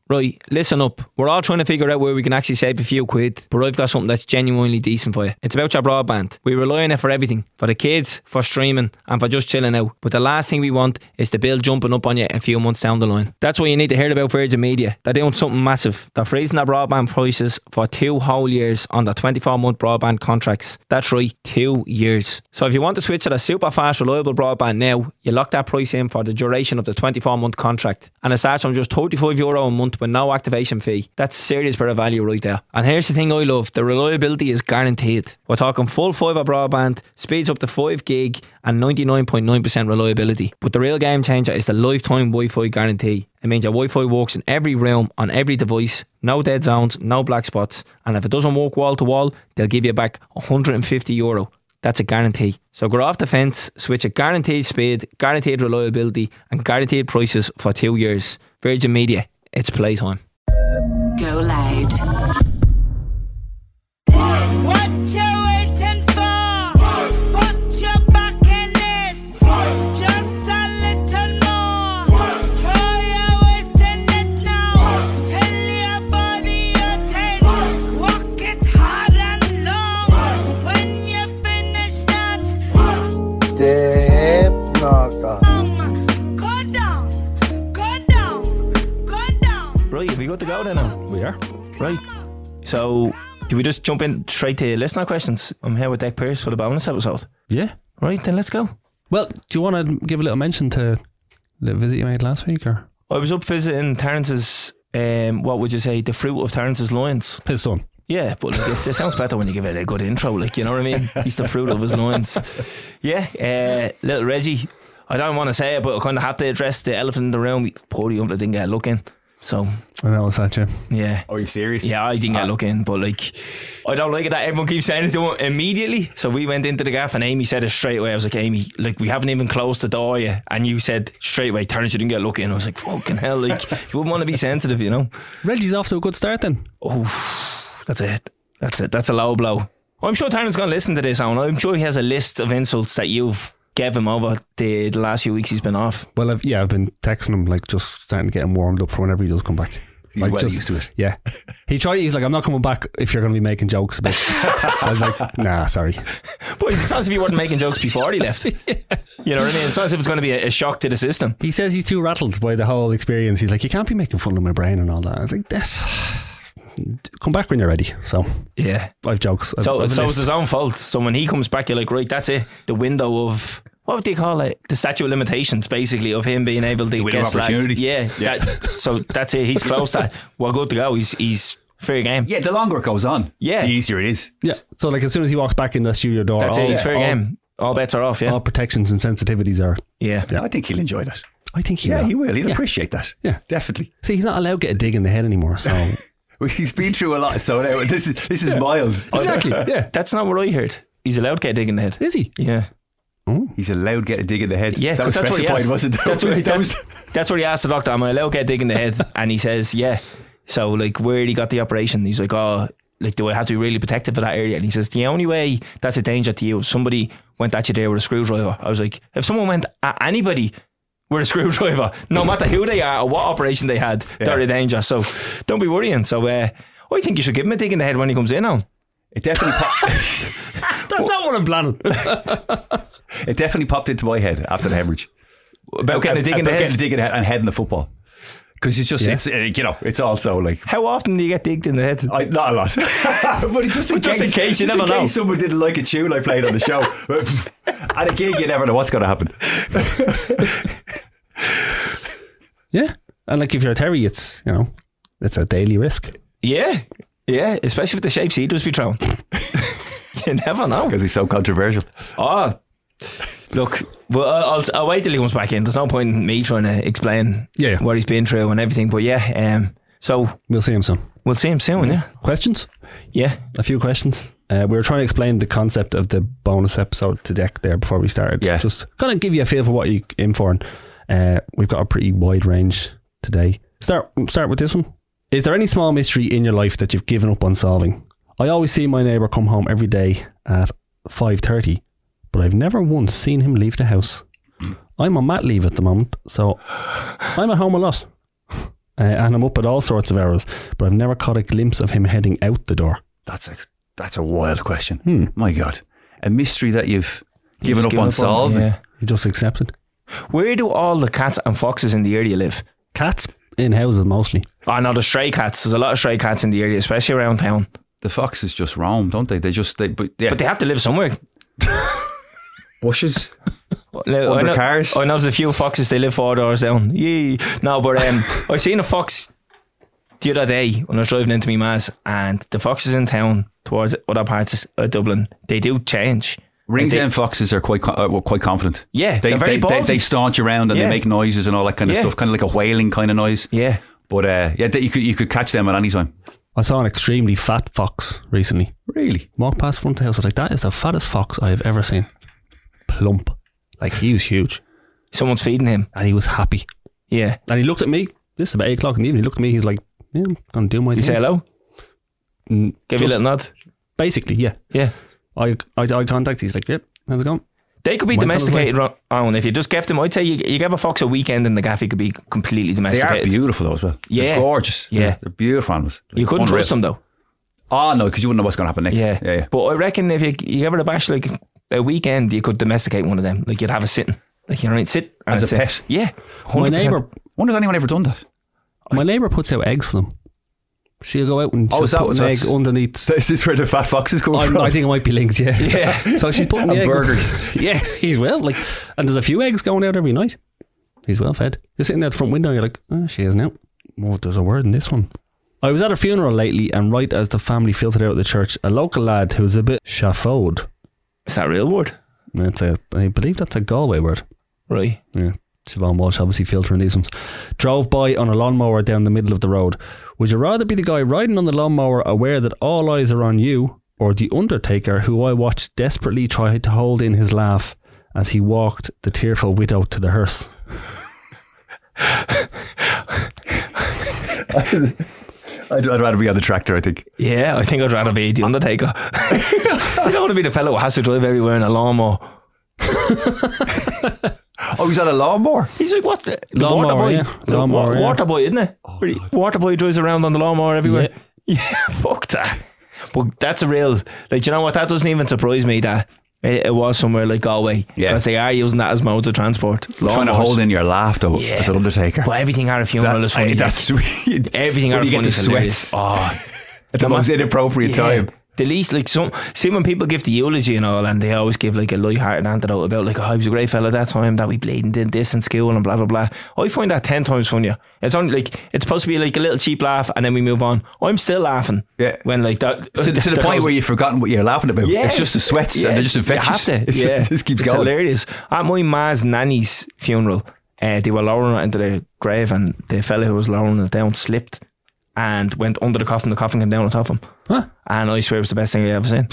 Right, listen up. We're all trying to figure out where we can actually save a few quid, but I've got something that's genuinely decent for you. It's about your broadband. We rely on it for everything. For the kids, for streaming, and for just chilling out. But the last thing we want is the bill jumping up on you a few months down the line. That's why you need to hear about Virgin Media. They're doing something massive. They're freezing their broadband prices for 2 whole years on their 24-month broadband contracts. That's right, 2 years. So if you want to switch to the super fast, reliable broadband now, you lock that price in for the duration of the 24-month contract. And it starts from just €35 a month with no activation fee. That's serious bit of value right there. And here's the thing I love, the reliability is guaranteed. We're talking full fibre broadband, speeds up to 5 gig and 99.9% reliability. But the real game changer is the lifetime Wi-Fi guarantee. It means your Wi-Fi works in every room, on every device, no dead zones, no black spots, and if it doesn't work wall to wall, they'll give you back €150. That's a guarantee. So go off the fence, switch a guaranteed speed, guaranteed reliability and guaranteed prices for 2 years. Virgin Media, it's playtime. Go loud. What you waiting for? Put your back in it. Just a little more. Throw your waist in it now. Tell your body you're 10. Walk it hard and long. When you finish that, The hip knocker. go down, go down, go down. Right, have we got to go then now? We are. Right. So, do we just jump in straight to listener questions? I'm here with Deck Pearce for the bonus episode. Yeah. Right, then let's go. Well, do you want to give a little mention to the visit you made last week? Or I was up visiting Terrence's, what would you say, the fruit of Terrence's loins. his son? Yeah, but like, it sounds better when you give it a good intro, like, you know what I mean? He's the fruit of his loins. Yeah, little Reggie, I don't want to say it, but I kind of have to address the elephant in the room. Poor young didn't get a look in. So, I know it's that, yeah. yeah. Are you serious? Yeah, I didn't get a look in, but like, I don't like it that everyone keeps saying it to him immediately. So we went into the gaff and Amy said it straight away. I was like, Amy, like, we haven't even closed the door yet. And you said straight away, Terrence, you didn't get a look in. I was like, fucking hell, like, you wouldn't want to be sensitive, you know? Reggie's off to a good start then. Oh, that's it. That's a low blow. I'm sure Terrence's going to listen to this, Owen. I'm sure he has a list of insults that you've gave him over the last few weeks he's been off. Well, I've been texting him, like, just starting to get him warmed up for whenever he does come back. He's like, well just, used to it. Yeah. He's like, I'm not coming back if you're going to be making jokes about I was like, nah, sorry. But it sounds as if you weren't making jokes before he left. You know what I mean? It sounds as if it's going to be a shock to the system. He says he's too rattled by the whole experience. He's like, you can't be making fun of my brain and all that. I was like, this... Come back when you're ready. So Yeah. I've jokes. So I've it's his own fault. So when he comes back, you're like, right, that's it. The window of... What would they call it? The statute of limitations, basically, of him being able to window get of opportunity. slagged. Yeah. So that's it. He's close to that. We're good to go. He's fair game. Yeah, the longer it goes on, Yeah. the easier it is. Yeah. So like as soon as he walks back in the studio door, That's it. He's fair game. All bets are off, yeah. all protections and sensitivities are. Yeah. I think he'll enjoy that. I think he Yeah, will. he will. He'll Yeah. appreciate that. Yeah. Definitely. See, he's not allowed to get a dig in the head anymore. So Well, he's been through a lot, so now this is mild. exactly. Yeah. That's not what I heard. He's allowed to get a dig in the head. Is he? Yeah. He's allowed to get a dig in the head. Yeah, that was 'cause that's what he specified, asked. wasn't it? That's what he asked the doctor. Am I allowed to get a dig in the head? And he says, yeah. So, like, where did he got the operation? He's like, oh, like, do I have to be really protected for that area? And he says, the only way that's a danger to you, if somebody went at you there with a screwdriver. I was like, if someone went at anybody with a screwdriver, no matter who they are or what operation they had, they're a danger. So, don't be worrying. So, I think you should give him a dig in the head when he comes in on. It definitely That's not what I'm planning. it definitely popped into my head after the hemorrhage. About getting a dig in the About head. getting a dig in the head and heading the football. Because it's just, it's also like... How often do you get digged in the head? Not a lot. But just in case, you never know. In case someone didn't like a tune I played on the show. At a gig, you never know what's going to happen. Yeah. And like if you're a Terry, it's, it's a daily risk. Yeah, especially with the shapes he does be throwing. You never know. Because he's so controversial. Oh, look, well, I'll wait till he comes back in. There's no point in me trying to explain what he's been through and everything. But so We'll see him soon. we'll see him soon, yeah. Questions? Yeah. A few questions. We were trying to explain the concept of the bonus episode to Deck there before we started. Yeah. Just kind of give you a feel for what you're in for. And we've got a pretty wide range today. Start with this one. Is there any small mystery in your life that you've given up on solving? I always see my neighbour come home every day at 5:30, but I've never once seen him leave the house. I'm on mat leave at the moment, so I'm at home a lot. and I'm up at all sorts of hours, but I've never caught a glimpse of him heading out the door. That's a wild question. My God. A mystery that you've given just up on solving. Yeah. He just accepted. Where do all the cats and foxes in the area live? Cats in houses mostly. Oh no, the stray cats. There's a lot of stray cats in the area, especially around town. The foxes just roam, don't they? But they have to live somewhere. Bushes. Under cars. I know there's a few foxes. They live 4 doors down. Yee. No, but I seen a fox the other day when I was driving into my ma's, and the foxes in town towards other parts of Dublin, they do change. Ringsend foxes are quite confident. Yeah, they're very ballsy. They staunch around and they make noises and all that kind of stuff, kind of like a wailing kind of noise. Yeah, but you could catch them at any time. I saw an extremely fat fox recently. Really? Walked past front of the house. I was like, that is the fattest fox I have ever seen. Plump. Like, he was huge. Someone's feeding him. And he was happy. Yeah. And he looked at me. This is about 8 o'clock in the evening. He looked at me. He's like, yeah, I'm going to do my thing. Did you say hello? Give you a little nod? Basically, yeah. Yeah. Eye contact. He's like, yep, how's it going? They could be domesticated on. If you just gave them, I'd say you give a fox a weekend in the gaff, he could be completely domesticated. They are beautiful though as well. Yeah. They're gorgeous. Yeah. They're beautiful animals. You couldn't trust them though. Oh no, because you wouldn't know what's going to happen next. Yeah. But I reckon if you give it a bash like a weekend, you could domesticate one of them. Like you'd have a sitting. Like, you know what I mean? Sit. As a pet? Yeah. 100%. My neighbour... When has anyone ever done that? My neighbour puts out eggs for them. She'll go out and she'll put an egg underneath. Is this where the fat foxes come from? I think it might be linked, yeah. Yeah. So she's putting the egg burgers. Yeah, he's well. Like, and there's a few eggs going out every night. He's well fed. You're sitting there at the front window, you're like, oh, she isn't out. Oh, there's a word in this one. I was at a funeral lately, and right as the family filtered out of the church, a local lad who was a bit chaffowed. Is that a real word? I believe that's a Galway word. Right. Yeah. Siobhan Walsh obviously filtering these ones. Drove by on a lawnmower down the middle of the road. Would you rather be the guy riding on the lawnmower aware that all eyes are on you, or the Undertaker who I watched desperately try to hold in his laugh as he walked the tearful widow to the hearse? I'd rather be on the tractor, I think. Yeah, I think I'd rather be the Undertaker. I don't want to be the fellow who has to drive everywhere in a lawnmower. Oh, he's on a lawnmower? He's like, what's the Lawnmower, water boy? yeah. Lawnmower, yeah. Water boy, isn't it? Water boy drives around on the lawnmower everywhere. Yeah, fuck that. But that's a real, like, you know what? That doesn't even surprise me that it was somewhere like Galway. Yeah. Because they are using that as modes of transport. Trying to hold in your laugh though, as an Undertaker. But everything at a funeral is funny. That's sweet. Everything at a funeral is hilarious. Oh, at the most inappropriate time. The least, like, see when people give the eulogy and all, and they always give like a light-hearted anecdote about like, oh, he was a great fella at that time that we played and did this in school and blah blah blah. I find that 10 times funnier. It's only like, it's supposed to be like a little cheap laugh and then we move on. I'm still laughing. Yeah. When like that to the point where you've forgotten what you're laughing about. Yeah. It's just the sweats and they're just infectious. You have to. It just keeps it's going. hilarious. At my ma's nanny's funeral, they were lowering it into the grave, and the fella who was lowering it down slipped and went under the coffin. The coffin came down on top of him. Huh? And I swear it was the best thing I ever seen.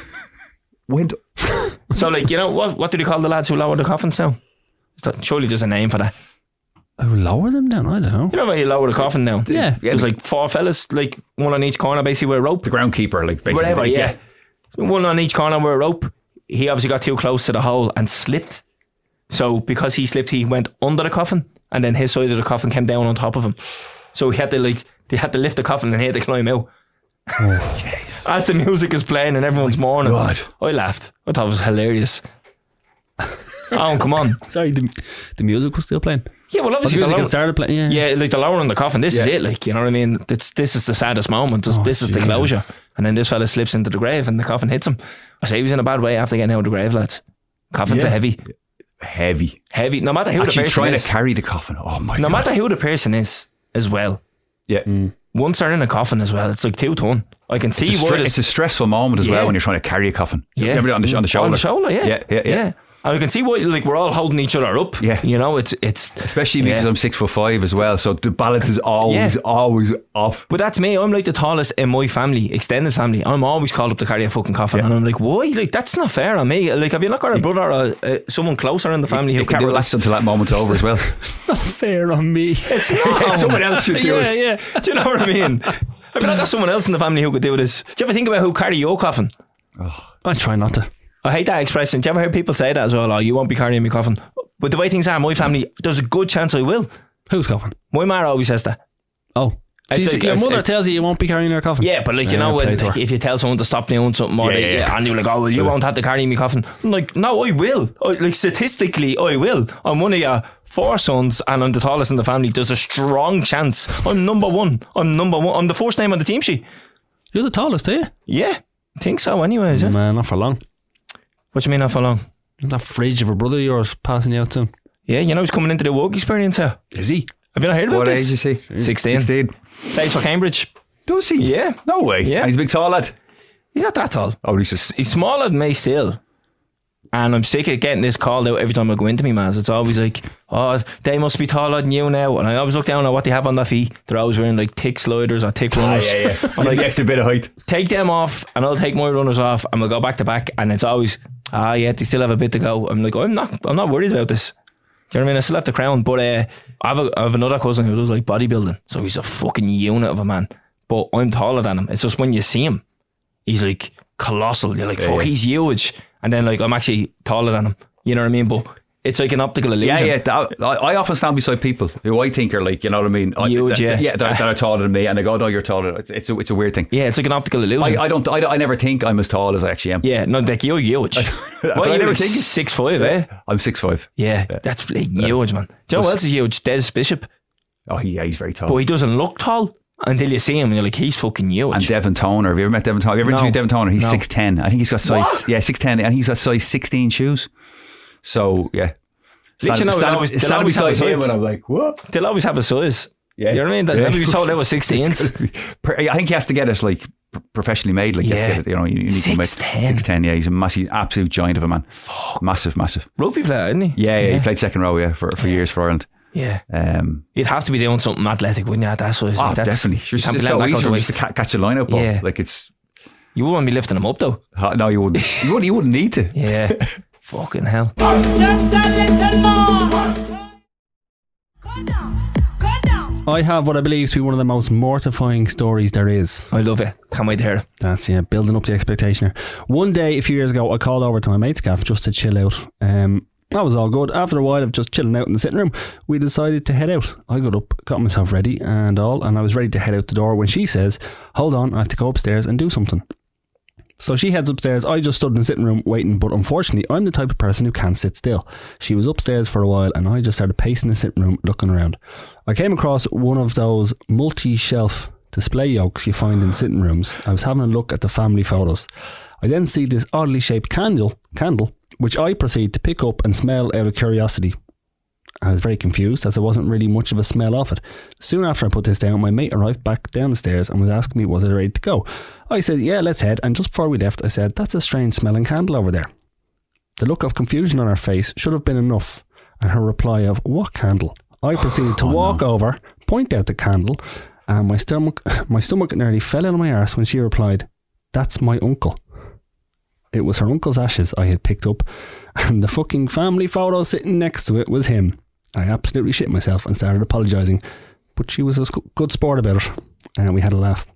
So, like, you know, what do they call the lads who lower the coffins down? Surely there's a name for that. I would lower them down, I don't know. You know when you lower the coffin down? Yeah. There's like 4 fellas, like one on each corner, basically with a rope. The groundkeeper, like, basically. Whatever, yeah. One on each corner with a rope. He obviously got too close to the hole and slipped. So because he slipped, he went under the coffin, and then his side of the coffin came down on top of him. So he had to, like, they had to lift the coffin and he had to climb out. As the music is playing and everyone's mourning. God. I laughed. I thought it was hilarious. Oh, come on. Sorry, the music was still playing. Yeah, well, obviously the music had started playing. Yeah, like the lowering the coffin. This is it, like, you know what I mean? This is the saddest moment. This is the closure. And then this fella slips into the grave and the coffin hits him. I say he was in a bad way after getting out of the grave, lads. Coffins are heavy. Heavy. No matter who the person is. Trying to carry the coffin. Oh my God. No matter who the person is as well. Yeah. Once they're in a coffin as well, it's like 2 ton. I can see it's a stressful moment as well when you're trying to carry a coffin. Yeah. Everybody on the shoulder. On the shoulder, yeah. And I can see why, like, we're all holding each other up. Yeah. You know, it's especially because I'm 6'5" as well, so the balance is always off. But that's me. I'm like the tallest in my family, extended family. I'm always called up to carry a fucking coffin, and I'm like, why? Like, that's not fair on me. Like, have you not got a brother or someone closer in the family who can't relax until that moment's over as well? It's not fair on me. It's not. Someone else should do it. Yeah. Do you know what I mean? Have you not got someone else in the family who could do this? Do you ever think about who carry your coffin? I try not to. I hate that expression. Do you ever hear people say that as well? Oh, you won't be carrying my coffin. But the way things are, my family, there's a good chance I will. Who's coffin? My ma always says that. Oh. It's Jeez, like- your mother it's- tells you won't be carrying her coffin. Yeah, but like, you Yeah, know, play to like, her. if you tell someone to stop doing something more, Yeah. and you're like, oh, well, you won't have to carry me coffin. I'm like, no, I will. Like, statistically, I will. I'm one of your 4 sons, and I'm the tallest in the family. There's a strong chance. I'm number one. I'm the first name on the team sheet. You're the tallest, are you? Yeah, I think so. Anyways, yeah. Man, not for long. What do you mean not for long? Isn't that fridge of a brother of yours passing you out to him? Yeah, you know he's coming into the work experience here. Is he? Have you not heard about What this? age is he? 16. 16. Plays for Cambridge. Does he? Yeah. No way. Yeah. And he's a big tall lad. He's not that tall. Oh, he's just. He's smaller than me still. And I'm sick of getting this called out every time I go into me, man. It's always like, oh, they must be taller than you now. And I always look down at what they have on their feet. They're always wearing like thick sliders or thick runners. Yeah. I'm like, the extra bit of height. take them off and I'll take my runners off and we'll go back to back. And it's always, yeah, they still have a bit to go. I'm like, I'm not worried about this. Do you know what I mean? I still have the crown. But I have another cousin who does like bodybuilding. So he's a fucking unit of a man. But I'm taller than him. It's just when you see him, he's like colossal. You're like, fuck, he's huge. And then like, I'm actually taller than him. You know what I mean? But it's like an optical illusion. Yeah. I often stand beside people who I think are like, you know what I mean? Huge, yeah. that are taller than me, and they go, "No, you're taller." It's a weird thing. Yeah, it's like an optical illusion. I never think I'm as tall as I actually am. Yeah, no, like you're huge. But Well, I you're never like think 6'5", eh? I'm 6'5". Yeah, that's like huge, man. Do you know what else is huge? Des Bishop. Oh, he's very tall. But he doesn't look tall until you see him and you're like, he's fucking huge. And Devon Toner. Have you ever met Devon Toner? Have you ever No. interviewed Devon Toner? He's No. 6'10". I think he's got size. What? Yeah, 6'10", and he's got size 16 shoes. So yeah. At least you know they'll always have a beside him, size. and I'm like, what? They'll always have a size. Yeah. You know what I mean? They'll never be sold out with 16s. I think he has to get it like professionally made. Like, he has to Yeah. get it, you know, you need to make 6'10". 6'10". Yeah, he's a massive, absolute giant of a man. Fuck. Massive. Rugby player, isn't he? Yeah, he played second row, for years for Ireland. Yeah. You'd have to be doing something athletic, wouldn't you, at that size? Oh, Like, that's- definitely. You can't be It's letting so that go easy to just to waste. catch a lineup ball. Yeah. Like, it's You wouldn't be lifting him up, though. no, you wouldn't. You wouldn't need to. Yeah. Fucking hell. Just a little more. Go down. Go down. I have what I believe to be one of the most mortifying stories there is. I love it. Can't wait to hear it. That's building up the expectation here. One day a few years ago I called over to my mate's gaff just to chill out. That was all good. After a while of just chilling out in the sitting room, we decided to head out. I got up, got myself ready and all, and I was ready to head out the door when she says, hold on, I have to go upstairs and do something. So she heads upstairs. I just stood in the sitting room waiting, but unfortunately I'm the type of person who can't sit still. She was upstairs for a while and I just started pacing the sitting room looking around. I came across one of those multi-shelf display yokes you find in sitting rooms. I was having a look at the family photos. I then see this oddly shaped candle, which I proceed to pick up and smell out of curiosity. I was very confused as there wasn't really much of a smell of it. Soon after I put this down, my mate arrived back down the stairs and was asking me was I ready to go. I said, yeah, let's head. And just before we left, I said, that's a strange smelling candle over there. The look of confusion on her face should have been enough. And her reply of, what candle? I proceeded to walk over, point out the candle, and my stomach nearly fell out of my arse when she replied, that's my uncle. It was her uncle's ashes I had picked up, and the fucking family photo sitting next to it was him. I absolutely shit myself and started apologising, but she was a good sport about it, and we had a laugh.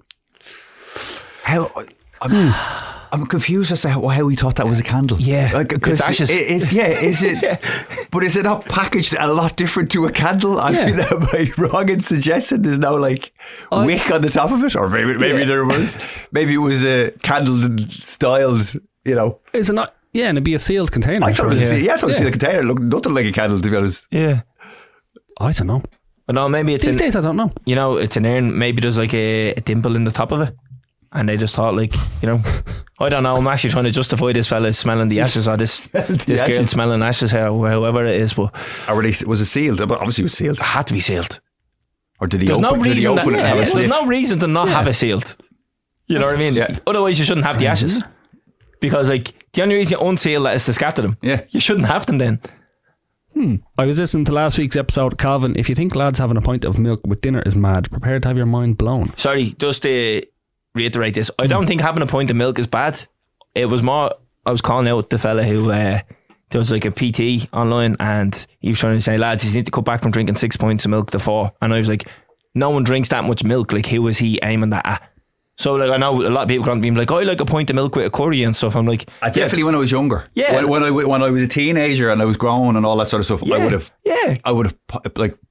I'm confused as to how we thought that was a candle. Yeah, like, it's ashes. Is it? But is it not packaged a lot different to a candle? I mean, am I wrong in suggesting there's no like wick on the top of it, or maybe there was. Maybe it was a candle styled. You know, Is it not? Yeah, and it'd be a sealed container. I thought it was surely. I thought it was a container. It looked nothing like a candle, to be honest. Yeah. I don't know. But no, maybe it's These days I don't know. you know, it's an urn. Maybe there's like a dimple in the top of it. And they just thought, like, you know, I don't know. I'm actually trying to justify this fella smelling the ashes or this girl ashes. smelling ashes, whoever it is. But Or was it sealed? But obviously it was sealed. it had to be sealed. Or did he There's open, no did he reason. open it and have a There's sniff? no reason to not have it sealed. You know what I mean? Yeah. Otherwise, you shouldn't have the ashes. Because, like, the only reason you unseal that is to scatter them. Yeah. You shouldn't have them then. I was listening to last week's episode. Calvin, if you think lads having a pint of milk with dinner is mad, prepare to have your mind blown. Sorry, just to reiterate this, I don't think having a pint of milk is bad. It was more, I was calling out the fella who there was like a PT online and he was trying to say, lads, you need to cut back from drinking 6 pints of milk to 4. And I was like, no one drinks that much milk. Like, who was he aiming that at? So, like, I know a lot of people can't be like, I like a pint of milk with a curry and stuff. I'm like, I definitely when I was younger. Yeah. When I was a teenager and I was grown and all that sort of stuff, yeah, I would have yeah. I would have like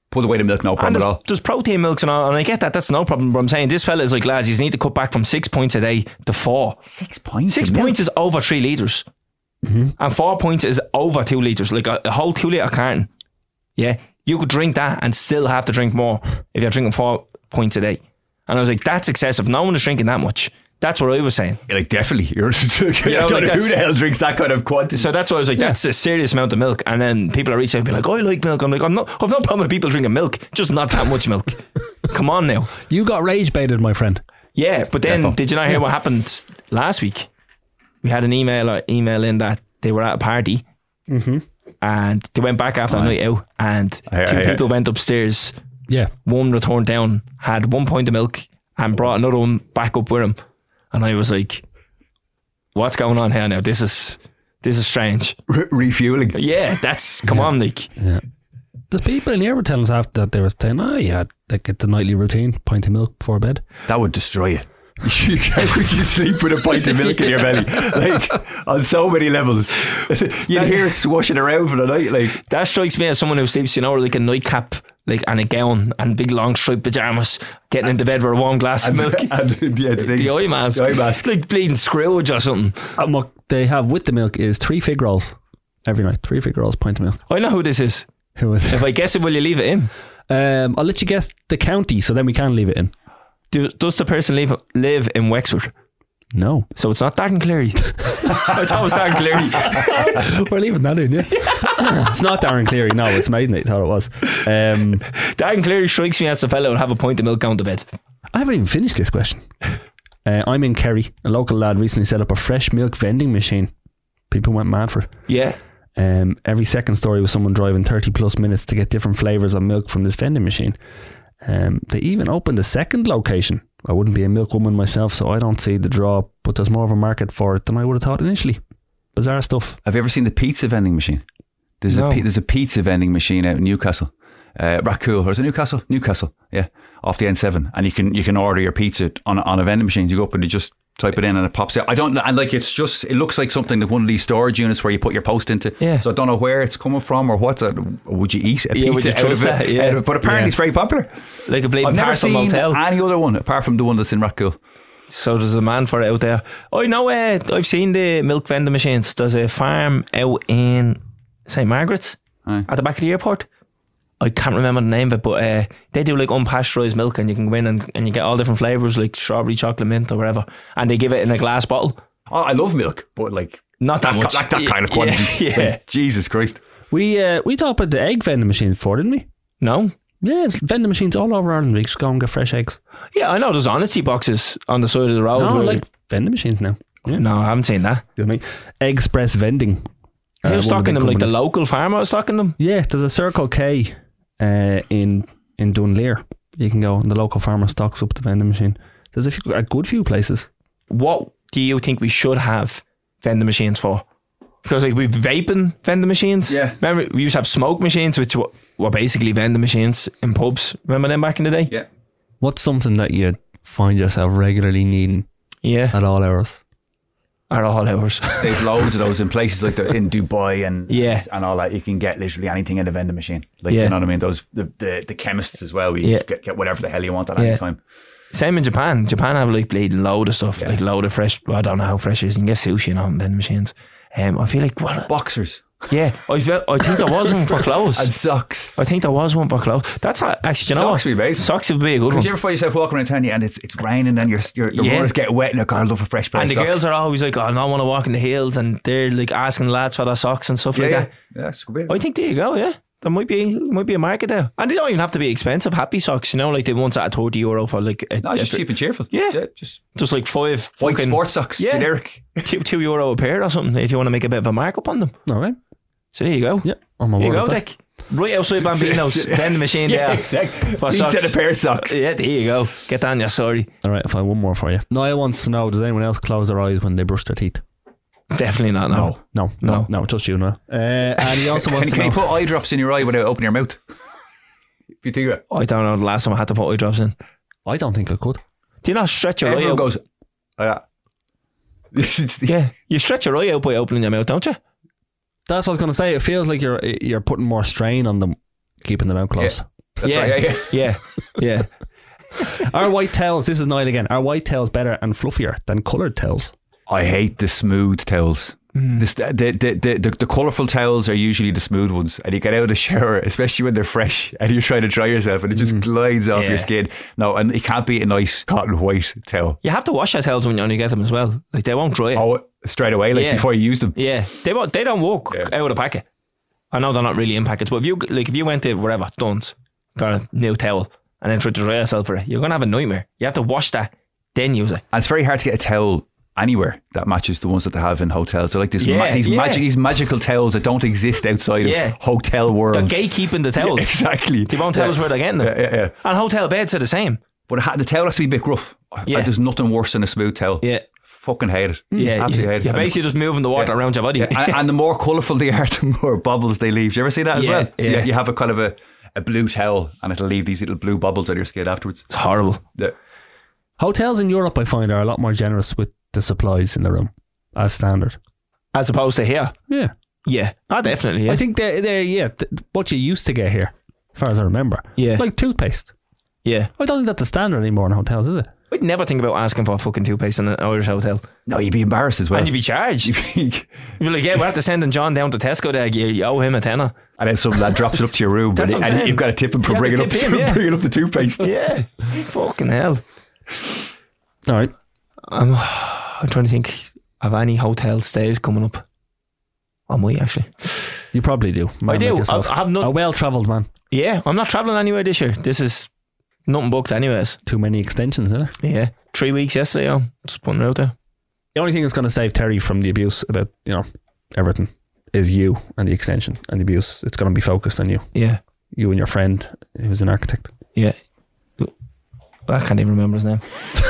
pull away the milk, no And problem at all. there's protein milks and all, and I get that. That's no problem. But I'm saying this fella is like, lads, you need to cut back from 6 points a day to 4. 6 points. 6 of milk? points is over 3 litres. And 4 points is over 2 litres. Like a whole 2 litre carton. Yeah. You could drink that and still have to drink more if you're drinking 4 points a day. And I was like, that's excessive. No one is drinking that much. That's what I was saying. Like, definitely. You're, You know, I don't like know who that's- the hell drinks that kind of quantity. So that's why I was like, that's a serious amount of milk. And then people are reaching out and be like, I like milk. I'm like, I've no problem with people drinking milk, just not that much milk. Come on now. You got rage baited, my friend. Yeah, but then Careful. did you not hear what happened last week? We had an email in that they were at a party and they went back after a night out, and two people went upstairs. Yeah. One returned down, had 1 pint of milk, and brought another one back up with him. And I was like, what's going on here now? This is strange. Refueling. Yeah, that's come on, like. Yeah. There's people in here were telling us after that they were saying, yeah, like it's a nightly routine, pint of milk before bed. That would destroy you. How could you sleep with a pint of milk in your belly? Like, on so many levels. You'd hear it swashing around for the night. Like, That strikes me as someone who sleeps, you know, like a nightcap, like, and a gown and big long striped pajamas, getting into bed with a warm glass of milk. and The eye mask. The eye mask. Like bleeding Scrooge or something. And what they have with the milk is 3 fig rolls every night. 3 fig rolls, pint of milk. I know who this is. Who is If I guess it, will you leave it in? I'll let you guess the county, so then we can leave it in. Does the person live in Wexford? No. So it's not Darren Cleary. I thought it was Darren Cleary. We're leaving that in, yeah. It's not Darren Cleary, no, it's Maidenhead, I thought it was. Darren Cleary strikes me as the fellow who'll have a pint of milk going to bed. I haven't even finished this question. I'm in Kerry. A local lad recently set up a fresh milk vending machine. People went mad for it. Yeah. Every second story was someone driving 30 plus minutes to get different flavours of milk from this vending machine. They even opened a second location. I wouldn't be a milk woman myself, so I don't see the draw, but there's more of a market for it than I would have thought initially. Bizarre stuff. have you ever seen the pizza vending machine? There's No. there's a pizza vending machine out in Newcastle. Rathcoole, or is it Newcastle? Newcastle, yeah, off the N7, and you can order your pizza on a vending machine. You go up and you just type it in and it pops out. I don't, and like it looks like something that one of these storage units where you put your post into. Yeah. So I don't know where it's coming from or what's it. Would you eat a pizza Yeah, would you out trust of that? it? Yeah. Out of it? But apparently Yeah. it's very popular. Like a bleeding I've never parcel seen motel. any other one apart from the one that's in Rathcoole. So there's a man for it out there. I know, I've seen the milk vending machines. There's a farm out in St. Margaret's Aye. at the back of the airport. I can't remember the name of it, but they do like unpasteurised milk, and you can go in and you get all different flavours like strawberry, chocolate, mint or whatever, and they give it in a glass bottle. Oh, I love milk, but like Not that much. that kind of quantity. Yeah. Like, Jesus Christ. We talked about the egg vending machine before, didn't we? No? Yeah, it's vending machines all over Ireland. We just go and get fresh eggs. Yeah, I know there's honesty boxes on the side of the road. No, where- like vending machines now. Yeah. No, I haven't seen that. You know what I mean? Express vending. Who's one of the stocking big them? Like the companies. local farmer is stocking them? Yeah, there's a Circle K in Dunleer. You can go and the local farmer stocks up the vending machine. There's a good few places. What do you think we should have vending machines for? Because like we've vaping vending machines. Yeah. Remember we used to have smoke machines, which were basically vending machines in pubs. Remember them back in the day? Yeah. What's something that you find yourself regularly needing Yeah. at all hours? At all hours. They've loads of those in places like in Dubai and Yeah. and all that. You can get literally anything in a vending machine. Like Yeah. you know what I mean? Those the chemists as well. You Yeah. just get whatever the hell you want at Yeah. any time. Same in Japan. Japan have like bleeding load of stuff. Yeah. Like load of fresh. Well, I don't know how fresh it is. You can get sushi in vending machines. I feel like what? Boxers Yeah. I think there was one for clothes. and socks. I think there was one for clothes. That's actually, you know Socks what? would be amazing. Socks would be a good one. Because you ever find yourself walking around town and it's raining and your Yeah. runners get wet and I love a fresh pair And of the socks. girls are always like, oh, I don't want to walk in the heels, and they're like asking lads for their socks and stuff like yeah, that. yeah, that's good. I think there you go, yeah. There might be a market there. And they don't even have to be expensive. Happy socks, you know, like the ones at €30 for like No, it's just cheap and cheerful. Yeah. just like five white fucking- sports socks, Yeah. generic. €2 a pair or something if you want to make a bit of a markup on them. All right. So there you go. Yeah. On my There you word go, of that. Dick. Right outside Bambino's vending machine Yeah, there. exactly. For Needs socks. set a pair of socks. Yeah, there you go. Get on your sorry. All right, I'll find one more for you. Niall wants to know, does anyone else close their eyes when they brush their teeth? Definitely not, no. No, just you now. And he also wants to Can you know. put eye drops in your eye without opening your mouth? If you think of it. I don't know the last time I had to put eye drops in. I don't think I could. Do you not stretch your eye Everyone out? goes, like that. Yeah, you stretch your eye out by opening your mouth, don't you? That's what I was going to say. It feels like you're putting more strain on them, keeping them out closed. That's right, yeah. Are white towels, this is Niall again, are white towels better and fluffier than coloured towels? I hate the smooth towels. The colourful towels are usually the smooth ones, and you get out of the shower, especially when they're fresh, and you're trying to dry yourself, and it just glides off your skin. No, and it can't be a nice cotton white towel. You have to wash your towels when you only get them as well. Like, they won't dry. Oh, straight away, like before you use them. Yeah, they don't work out of the packet. I know they're not really in packets, but if you went to wherever, Dunn's, got a new towel, and then tried to dry yourself for it, you're gonna have a nightmare. You have to wash that, then use it. And it's very hard to get a towel anywhere that matches the ones that they have in hotels. They're like these magical towels that don't exist outside of hotel world. They're gatekeeping the towels. Exactly. They won't tell us where they're getting them. Yeah. And hotel beds are the same. But the towel has to be a bit rough. There's nothing worse than a smooth towel. Yeah. Fucking hate it. Yeah, absolutely hate it. You're basically just moving the water around your body. And the more colourful they are, the more bubbles they leave. Do you ever see that as well? Yeah. You have a kind of a blue towel, and it'll leave these little blue bubbles on your skin afterwards. It's horrible. Yeah. Hotels in Europe, I find, are a lot more generous with the supplies in the room as standard, as opposed to here. Yeah, definitely. Yeah. I think they're what you used to get here, as far as I remember. Yeah, like toothpaste. Yeah, I don't think that's the standard anymore in hotels, is it? I'd never think about asking for a fucking toothpaste in an Irish hotel. No, you'd be embarrassed as well, and you'd be charged. You'd be like, we'll have to send John down to Tesco there. You owe him a tenner, and then some lad drops it up to your room, and you've got to tip him for bringing up the toothpaste. Yeah, fucking hell. All right, I'm trying to think of any hotel stays coming up. I might actually. You probably do. I do. I have a well-travelled man. Yeah, I'm not travelling anywhere this year. This is nothing booked anyways. Too many extensions, isn't it? Yeah, 3 weeks yesterday. I'm just putting it out there. The only thing that's going to save Terry from the abuse about everything is you and the extension and the abuse. It's going to be focused on you. Yeah, you and your friend who's an architect. Yeah, I can't even remember his name.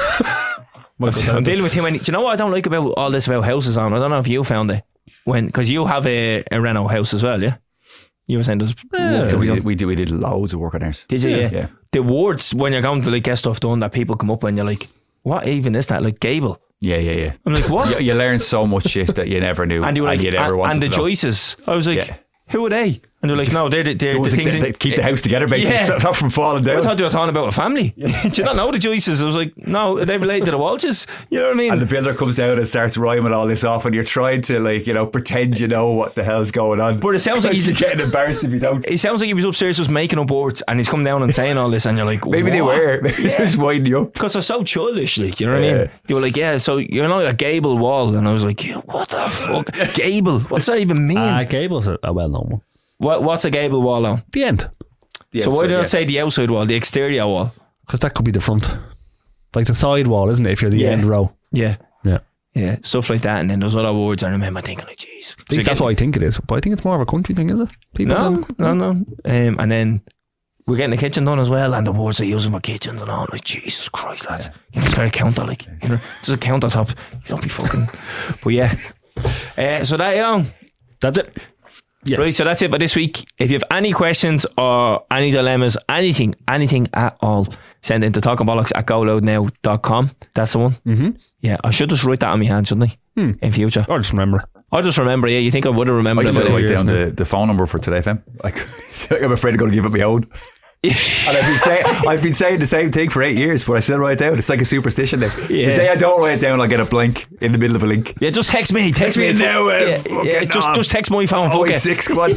I'm dealing with too many. Do you know what I don't like about all this about houses on? I don't know if you found it because you have a reno house as well, yeah. You were saying there's work to be done. We did loads of work on ours. Did you? Yeah. The words when you're going to get stuff done that people come up and you're like, what even is that? Like Gable. Yeah. I'm like, what? You learn so much shit that you never knew, and you were like, you never wanted and the to know. choices. I was like, who are they? And they're like, no, they're the things they keep the house together, basically. Yeah. Not from falling down. I thought you were talking about a family. Do you not know the Joyces? I was like, no, they relate to the Walshes. You know what I mean? And the builder comes down and starts rhyming all this off, and you're trying to pretend you know what the hell's going on. But it sounds like he's getting embarrassed if you don't. It sounds like he was upstairs just making up words, and he's come down and saying all this, and you're like, maybe what? they were. Maybe they're just winding you up because they're so childish. Like, you know what I mean? They were like, yeah, so you're not a Gable wall, and I was like, what the fuck, Gable? What's that even mean? Gable's a well-known one. What's a gable wall on? The end. So why do you not say the outside wall, the exterior wall? Because that could be the front. Like the side wall, isn't it? If you're the end row. Yeah. Stuff like that. And then those other words I remember thinking like, jeez. That's what I think it is. But I think it's more of a country thing, is it? No. And then we're getting the kitchen done as well, and the words they're using for kitchens and all. Like, Jesus Christ, lads. You just got a counter, like, there's a countertop. You don't be fucking. But yeah. So that's it. Yeah. Right, so that's it for this week. If you have any questions or any dilemmas, anything at all, send it to talkingbollocks@goloudnow.com. That's the one. Mm-hmm. Yeah, I should just write that on my hand, shouldn't I? In future. Or just remember it. Yeah, you think I would have remembered it? I just write down the phone number for Today FM. I'm afraid I'm going to give it my own. And I've been saying the same thing for 8 years, but I still write it down. It's like a superstition now. Yeah. The day I don't write it down, I'll get a blank in the middle of a link. Yeah, just text me. Text me now. Just text my phone. 086, come on.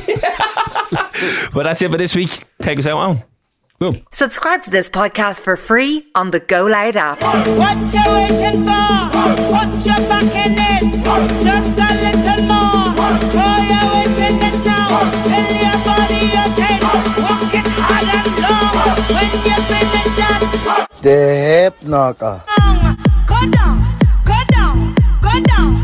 Well, that's it for this week. Take us out on. Boom. Subscribe to this podcast for free on the Go Loud app. What you waiting for? Put your back in it. Just a little more. Throw your weight in it now. Tell your body you're dead. Walk it hard and long. When you finish that, The hip knocker. go down, go down, go down.